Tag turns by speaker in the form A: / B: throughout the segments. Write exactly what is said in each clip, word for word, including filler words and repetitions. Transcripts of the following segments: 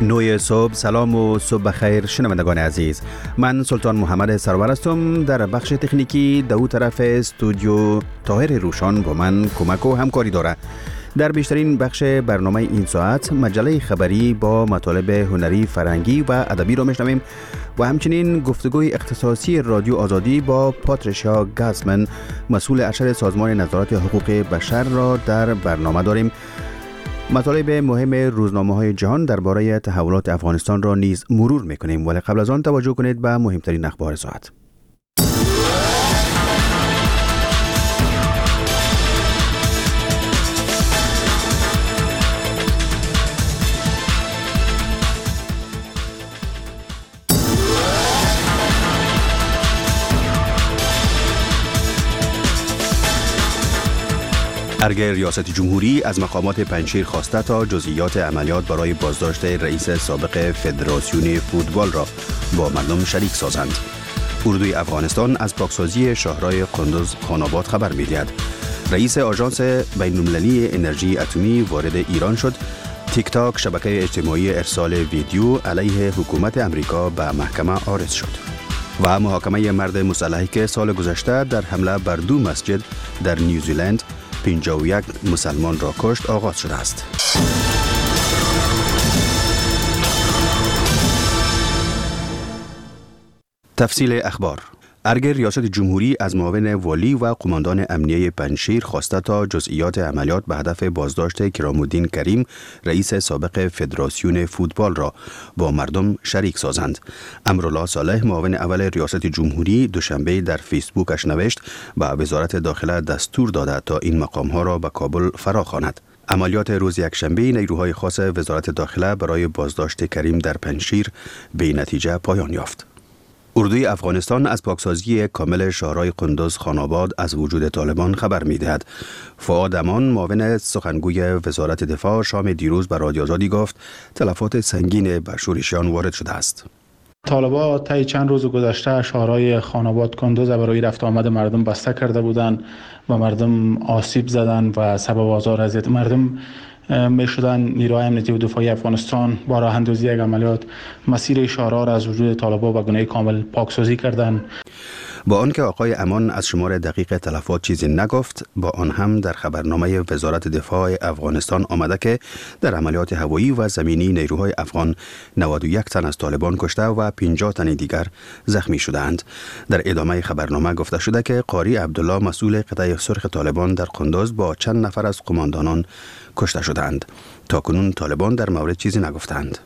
A: نوی صبح، سلام و صبح بخیر شنوندگان عزیز. من سلطان محمد سرور هستم. در بخش تکنیکی دو طرف استودیو طاهر روشان با من کمک و همکاری داره. در بیشترین بخش برنامه این ساعت مجله خبری با مطالب هنری، فرهنگی و ادبی را میشنویم و همچنین گفتگوی اختصاصی رادیو آزادی با پاتریشیا گاسمن، مسئول ارشد سازمان نظارت حقوق بشر را در برنامه داریم. مطالب مهم روزنامه‌های جهان درباره تحولات افغانستان را نیز مرور می‌کنیم، ولی قبل از آن توجه کنید به مهمترین اخبار ساعت. ارگ ریاست جمهوری از مقامات پنجشیر خواسته تا جزئیات عملیات برای بازداشت رئیس سابق فدراسیون فوتبال را با مردم شریک سازند. اردوی افغانستان از پاکسازی شاهرای قندوز خاناباد خبر می‌دهد. رئیس آژانس بین‌المللی انرژی اتمی وارد ایران شد. تیک تاک، شبکه اجتماعی ارسال ویدیو علیه حکومت امریکا به محکمه عارض شد. و محاکمه مرد مسلحی که سال گذشته در حمله بر دو مسجد در نیوزیلند پنجاه و یک مسلمان را کشت آغاز شده است. تفصیل اخبار. ارگ ریاست جمهوری از معاون والی و قماندان امنیه پنجشیر خواسته تا جزئیات عملیات به هدف بازداشت کرام‌الدین کریم، رئیس سابق فدراسیون فوتبال را با مردم شریک سازند. امرالله صالح، معاون اول ریاست جمهوری، دوشنبه در فیسبوکش نوشت به وزارت داخله دستور داده تا این مقام‌ها را به کابل فراخواند. عملیات روز یکشنبه نیروهای خاص وزارت داخله برای بازداشت کریم در پنجشیر به نتیجه پایان یافت. اردوی افغانستان از پاکسازی کامل شاهرای قندوز خاناباد از وجود طالبان خبر می‌دهد. فؤاد امان، معاون سخنگوی وزارت دفاع، شام دیروز به رادیو آزادی گفت تلفات سنگین به شورشیان وارد شده است.
B: طالبان طی چند روز گذشته شاهرای خاناباد قندوز برای رفت آمد مردم بسته کرده بودند و مردم آسیب زدن و سبب آزار اذیت مردم می شدن. نیروهای امنیتی و دفاعی افغانستان با راه اندازی یک عملیات مسیر شاهرا را از وجود طالبان به گونه کامل پاکسازی کردند.
A: با آنکه آقای امان از شمار دقیق تلفات چیزی نگفت، با آن هم در خبرنامه وزارت دفاع افغانستان آمده که در عملیات هوایی و زمینی نیروهای افغان نود و یک تن از طالبان کشته و پنجاه تن دیگر زخمی شدند. در ادامه خبرنامه گفته شده که قاری عبدالله، مسئول قطع سرخ طالبان در قندوز، با چند نفر از قماندانان کشته شدند. تاکنون طالبان در مورد چیزی نگفتند.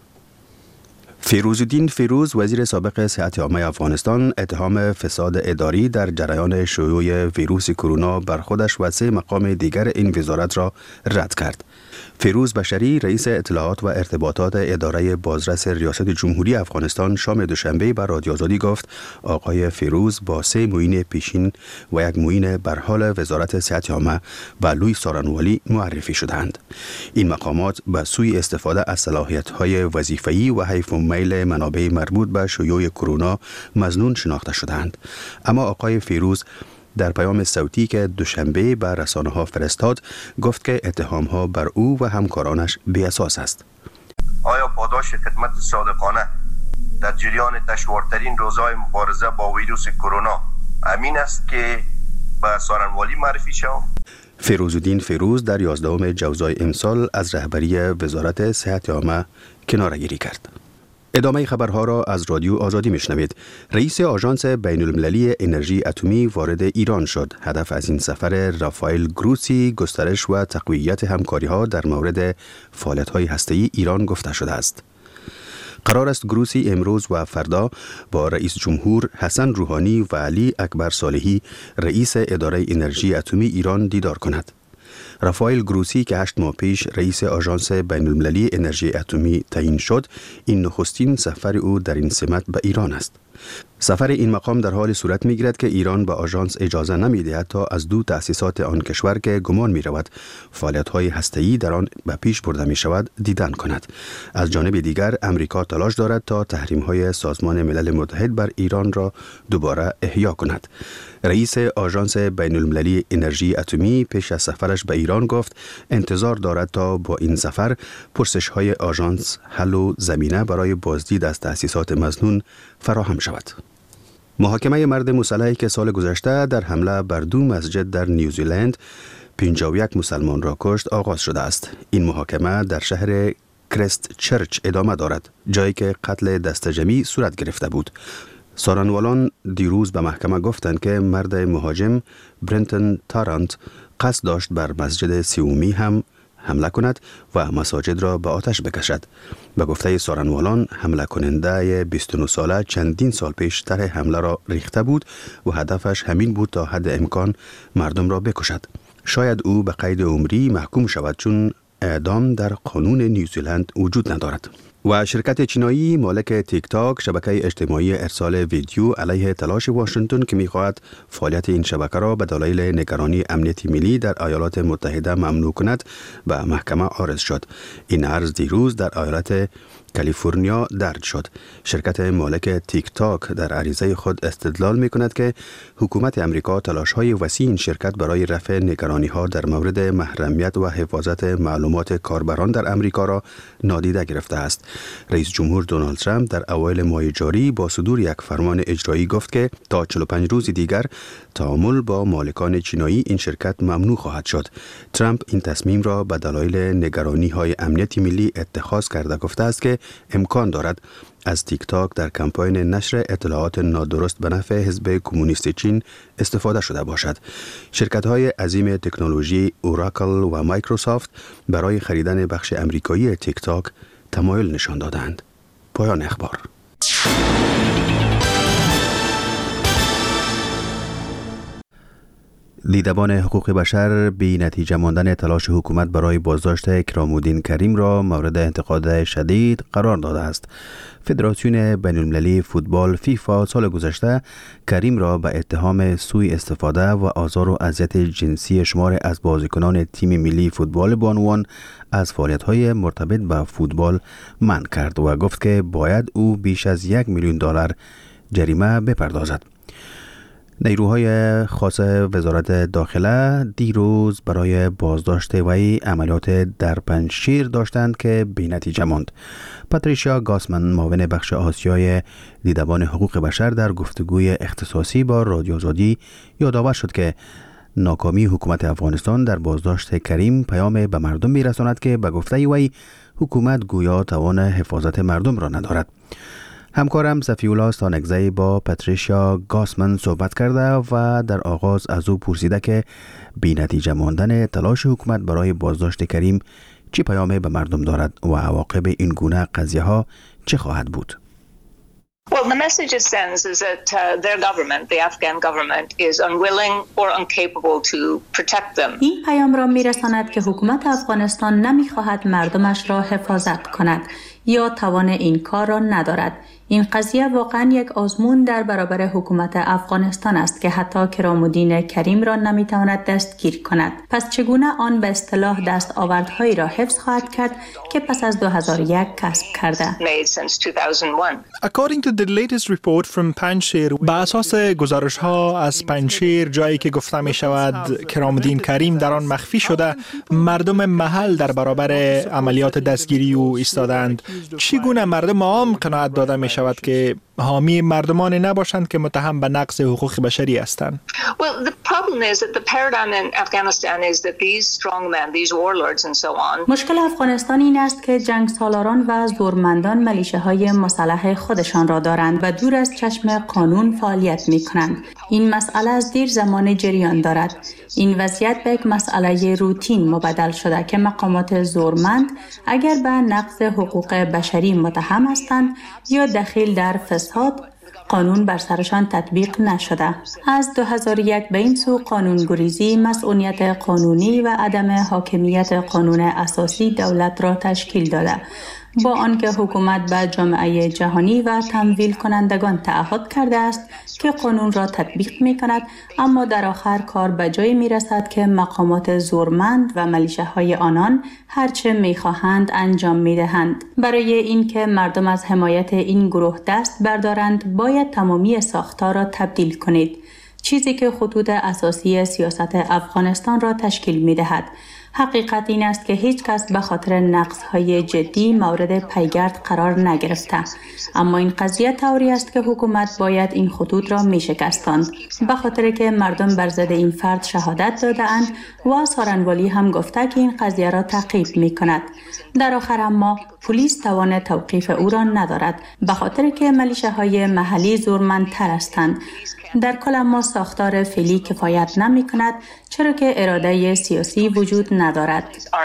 A: فیروزالدین فیروز، وزیر سابق صحت عامه افغانستان، اتهام فساد اداری در جریان شیوع ویروس کرونا بر خودش و سه مقام دیگر این وزارت را رد کرد. فیروز بشری، رئیس اطلاعات و ارتباطات اداره بازرس ریاست جمهوری افغانستان، شام دوشنبه بر رادیو آزادی گفت آقای فیروز با سه معین پیشین و یک معین بر حال وزارت صحت عامه و لوی سارنوالی معرفی شدند. این مقامات به سوی استفاده از صلاحیت‌های وظیفه‌ای و حیف و میل منابع مربوط به شیوع کرونا مظنون شناخته شدند. اما آقای فیروز در پیام صوتی که دوشنبه به رسانه‌ها فرستاد گفت که اتهام‌ها بر او و همکارانش بی اساس است.
C: آیا پاداش خدمت صادقانه در جریان دشوارترین روزهای مبارزه با ویروس کرونا امین است که به سارنوالی معرفی شود؟
A: فیروزالدین فیروز در یازدهم جوزای امسال از رهبری وزارت صحت عامه کناره‌گیری کرد. ادامه خبرها را از رادیو آزادی میشنوید. رئیس آژانس بین‌المللی انرژی اتمی وارد ایران شد. هدف از این سفر رافائل گروسی گسترش و تقویت همکاری‌ها در مورد فعالیت‌های هسته‌ای ایران گفته شده است. قرار است گروسی امروز و فردا با رئیس جمهور حسن روحانی و علی اکبر صالحی، رئیس اداره انرژی اتمی ایران، دیدار کند. رافائل گروسی که هشت ماه پیش رئیس آژانس بین‌المللی انرژی اتمی تعیین شد، این نخستین سفر او در این سمت به ایران است. سفر این مقام در حال صورت می گیرد که ایران به آژانس اجازه نمی دهد تا از دو تأسیسات آن کشور که گمان می رود فعالیت های هسته‌ای در آن به پیش برده می شود دیدن کند. از جانب دیگر امریکا تلاش دارد تا تحریم های سازمان ملل متحد بر ایران را دوباره احیا کند. رئیس آژانس بین المللی انرژی اتمی پیش از سفرش به ایران گفت انتظار دارد تا با این سفر پرسش های آژانس حل و زمینه برای بازدید از تأسیسات مظنون فراهم شود. محاکمه مرد مسلحی که سال گذشته در حمله بر دو مسجد در نیوزیلند پنجاه و یک مسلمان را کشت آغاز شده است. این محاکمه در شهر کرست چرچ ادامه دارد، جایی که قتل دسته‌جمعی صورت گرفته بود. سارنوالان دیروز به محکمه گفتند که مرد مهاجم برنتن تارانت قصد داشت بر مسجد سیومی هم حمله کند و مساجد را به آتش بکشد. به گفته سارنوالان حمله کننده بیست و نه ساله چندین سال پیش طرح حمله را ریخته بود و هدفش همین بود تا حد امکان مردم را بکشد. شاید او به قید عمری محکوم شود چون اعدام در قانون نیوزیلند وجود ندارد. و شرکت چینایی مالک تیک تاک شبکه اجتماعی ارسال ویدیو علیه تلاش واشنگتن که می‌خواهد فعالیت این شبکه را به دلایل نگرانی امنیتی ملی در ایالات متحده ممنوع کند به محکمه عارض شد. این عرض دیروز در ایالت کالیفرنیا درج شد. شرکت مالک تیک تاک در عریضه خود استدلال می کند که حکومت امریکا تلاش های وسیع این شرکت برای رفع نگرانی ها در مورد محرمیت و حفاظت معلومات کاربران در امریکا را نادیده گرفته است. رئیس جمهور دونالد ترامپ در اوایل ماه جاری با صدور یک فرمان اجرایی گفت که تا چهل و پنج روز دیگر تعامل با مالکان چینایی این شرکت ممنوع خواهد شد. ترامپ این تصمیم را به دلایل نگرانی های امنیتی ملی اتخاذ کرده گفته است که امکان دارد از تیک تاک در کمپاین نشر اطلاعات نادرست به نفع حزب کمونیست چین استفاده شده باشد. شرکت‌های عظیم تکنولوژی اوراکل و مایکروسافت برای خریدن بخش امریکایی تیک تاک تمایل نشان دادند. پایان اخبار. دیدبان حقوق بشر بی نتیجه ماندن تلاش حکومت برای بازداشت کرامالدین کریم را مورد انتقاد شدید قرار داده است. فدراسیون بین المللی فوتبال فیفا سال گذشته کریم را به اتهام سوء استفاده و آزار و اذیت جنسی شمار از بازیکنان تیم ملی فوتبال بانوان از فعالیت‌های مرتبط به فوتبال منع کرد و گفت که باید او بیش از یک میلیون دلار جریمه بپردازد. نیروهای خاص وزارت داخله دیروز برای بازداشت وی عملیات در پنجشیر داشتند که بی‌نتیجه ماند. پاتریشیا گاسمن معاون بخش آسیای دیدبان حقوق بشر در گفتگوی اختصاصی با رادیو آزادی یادآور شد که ناکامی حکومت افغانستان در بازداشت کریم پیام به مردم می‌رساند که به گفته وی حکومت گویا توان حفاظت مردم را ندارد. همکارم صفی‌الله ستانکزی با پاتریشیا گاسمن صحبت کرده و در آغاز از او پرسیده که بی نتیجه ماندن تلاش حکومت برای بازداشت کریم چه پیامی به مردم دارد و عواقب این گونه قضیه ها چه خواهد بود؟
D: Well, the message it sends is that uh, their government, the Afghan government, is unwilling or incapable to protect them.
E: این پیام را می‌رساند که حکومت افغانستان نمی‌خواهد مردمش را حفاظت کند یا توان این کار را ندارد. این قضیه واقعا یک آزمون در برابر حکومت افغانستان است که حتی کرامالدین کریم را نمی‌تواند دستگیر کند. پس چگونه آن به اصطلاح دستاوردهایی را حفظ خواهد کرد که پس از دو هزار و یک کسب کرده؟
F: According to the latest report from پنجشیر، بر اساس گزارش‌ها از پنجشیر، جایی که گفته می شود کرامالدین کریم در آن مخفی شده، مردم محل در برابر عملیات دستگیری او ایستادند. چگونه مردم عام قناعت داده می شود که حامی مردمان نباشند که متهم به نقض حقوق بشری هستند؟
D: Well, the problem is that the paradigm in Afghanistan is that these strongmen, these warlords and so on.
E: مشکل افغانستان این است که جنگ سالاران و زورمندان ملیشه‌های مسلح خودشان را دارند و دور از چشم قانون فعالیت می‌کنند. این مسئله از دیر زمان جریان دارد. این وضعیت به یک مسئله روتین مبدل شده که مقامات زورمند اگر به نقض حقوق بشری متهم هستند یا دخیل در فساد، قانون بر سرشان تطبیق نشده. از دو هزار و یک به این سو قانونگریزی مسئولیت قانونی و عدم حاکمیت قانون اساسی دولت را تشکیل داده با آنکه حکومت به جامعه جهانی و تمویل کنندگان تعهد کرده است که قانون را تطبیق می کند، اما در آخر کار به جایی می رسد که مقامات زورمند و ملیشه‌های آنان هرچه می خواهند انجام می دهند. برای اینکه مردم از حمایت این گروه دست بردارند، باید تمامی ساختار را تبدیل کنید، چیزی که خطوط اساسی سیاست افغانستان را تشکیل می دهد. حقیقت این است که هیچ کس به خاطر نقص‌های جدی مورد پیگرد قرار نگرفته، اما این قضیه طوری است که حکومت باید این خطوط را می‌شکستاند، به خاطر که مردم بر ضد این فرد شهادت داده‌اند و سارنوالی هم گفته که این قضیه را تعقیب می‌کند. در آخر اما پلیس توان توقیف او را ندارد، به خاطر که ملیشه‌های محلی زورمندتر هستند. در کل اما ساختار فعلی کفایت نمی کند، چرا که اراده سیاسی وجود ندارد.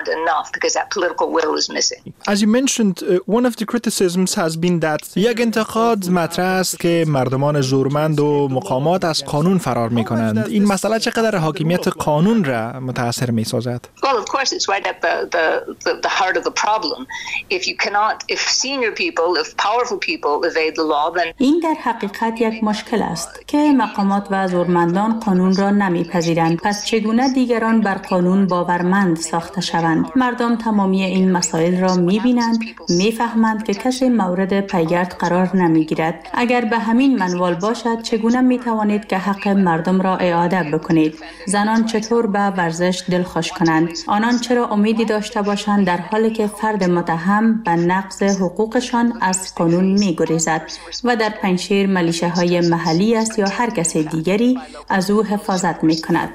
F: As you mentioned, uh, one of the criticisms has been that یک انتقاد مطرح است که مردمان زورمند و مقامات از قانون فرار می کنند. این مسئله چقدر حاکمیت قانون را متاثر می سازد؟
D: Well, of course, it's right at the, the, the, the heart of the problem. If you cannot, if senior people, if powerful people evade the law, then...
E: این در حقیقت یک مشکل است که مقامات و زورمندان قانون را نمیپذیرند. پس چگونه دیگران بر قانون باورمند ساخته شوند؟ مردم تمامی این مسائل را میبینند، میفهمند که کسی مورد پیگرد قرار نمیگیرد. اگر به همین منوال باشد، چگونه میتوانید که حق مردم را اعاده بکنید؟ زنان چطور به ورزش دلخوش کنند؟ آنان چرا امیدی داشته باشند در حالی که فرد متهم به نقض حقوقشان از قانون میگریزد و در پنجشیر ملیشه‌های محلی است یا هر کس دیگری از او حفاظت میکند؟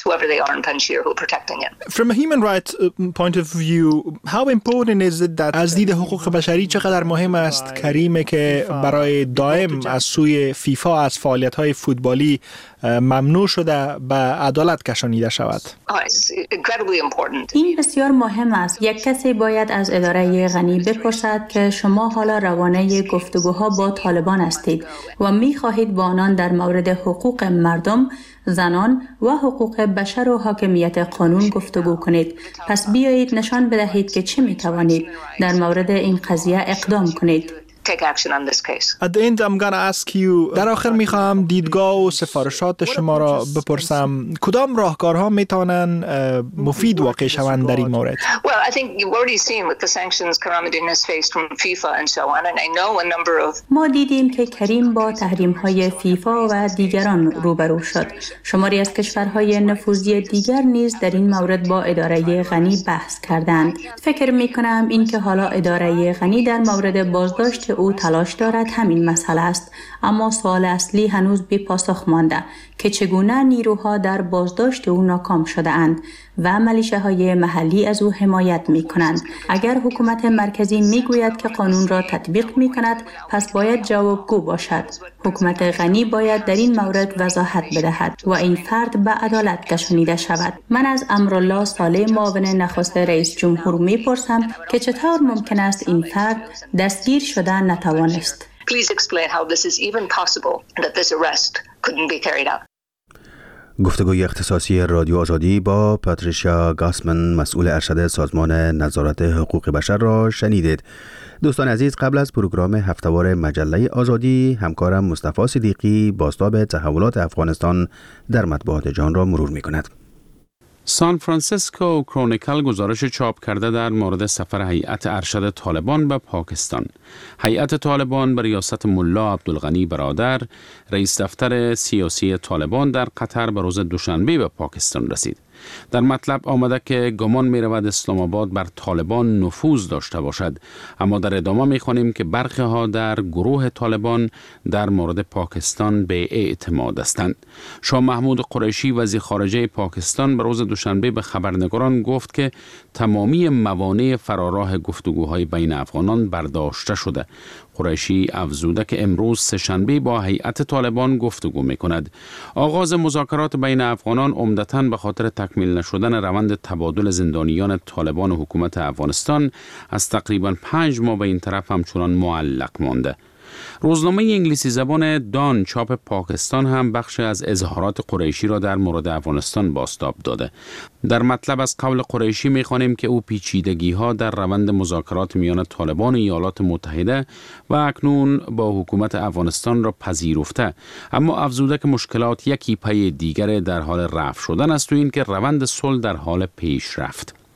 F: From a human rights point of view, how important is it that از دید حقوق بشری چقدر مهم است کریمه که برای دائم از سوی فیفا از فعالیت‌های فوتبالی ممنوع شده به عدالت کشانیده شود؟
E: این بسیار مهم است. یک کسی باید از اداره غنی بپرسد که شما حالا روانه گفتگوها با طالبان هستید و می خواهید با آنان در مورد حقوق مردم، زنان و حقوق بشر و حاکمیت قانون گفتگو کنید. پس بیایید نشان بدهید که چه می توانید در مورد این قضیه اقدام کنید.
F: At the end, I'm gonna ask you, در آخر میخوام دیدگاه و سفارشات شما را بپرسم. کدام راهکارها میتونن مفید واقع شوند در این مورد؟
D: Well, I think you've already seen with the sanctions Karamadin has faced from FIFA and so on, and I know a number of...
E: ما دیدیم که کریم با تحریم‌های فیفا و دیگران روبرو شد. شماری از کشورهای نفوذی دیگر نیز در این مورد با اداره غنی بحث کردند. فکر میکنم این که حالا اداره غنی در مورد بازداشت او تلاش دارد همین مسئله است، اما سوال اصلی هنوز بی پاسخ مانده که چگونه نیروها در بازداشت او ناکام شده اند و ملیشه‌های محلی از او حمایت می کنند. اگر حکومت مرکزی می گوید که قانون را تطبیق می کند، پس باید جوابگو باشد. حکومت غنی باید در این مورد وضاحت بدهد و این فرد به عدالت کشانیده شود. من از امرالله صالح، معاون نخست رئیس جمهور می پرسم که چطور ممکن است این فرد دستگیر شده نتوانست.
D: Please explain how this is even possible that this arrest couldn't be carried out.
A: گفتگوی اختصاصی رادیو آزادی با پاتریشیا گاسمن، مسئول ارشد سازمان نظارت حقوق بشر را شنیدید. دوستان عزیز، قبل از پروگرام هفته‌وار مجله آزادی، همکارم مصطفی صدیقی بازتاب تحولات افغانستان در مطبوعات جهان را مرور می‌کند.
G: سان فرانسیسکو کرونیکل گزارش چاپ کرده در مورد سفر هیئت ارشد طالبان به پاکستان. هیئت طالبان به ریاست ملا عبدالغنی برادر، رئیس دفتر سیاسی طالبان در قطر به روز دوشنبه به پاکستان رسید. در مطلب آمده که گمان می رود اسلام آباد بر طالبان نفوذ داشته باشد، اما در ادامه می خوانیم که برخی ها در گروه طالبان در مورد پاکستان به اعتماد هستند. شاه محمود قریشی وزیر خارجه پاکستان به روز دوشنبه به خبرنگاران گفت که تمامی موانع فراراه گفتگوهای بین افغانان برداشته شده. قریشی افزوده که امروز سه‌شنبه با هیئت طالبان گفتگو می کند. آغاز مذاکرات بین افغانان عمدتاً به خاطر تکمیل نشدن روند تبادل زندانیان طالبان و حکومت افغانستان از تقریباً پنج ماه به این طرف همچنان معلق مانده. روزنامه انگلیسی زبان دان چاپ پاکستان هم بخش از اظهارات قریشی را در مورد افغانستان بازتاب داده. در مطلب از قول قریشی می‌خوانیم که او پیچیدگی‌ها در روند مذاکرات میان طالبان و ایالات متحده و اکنون با حکومت افغانستان را پذیرفته، اما افزوده که مشکلات یکی پی دیگر در حال رفع شدن است و این که روند صلح در حال پیشرفت.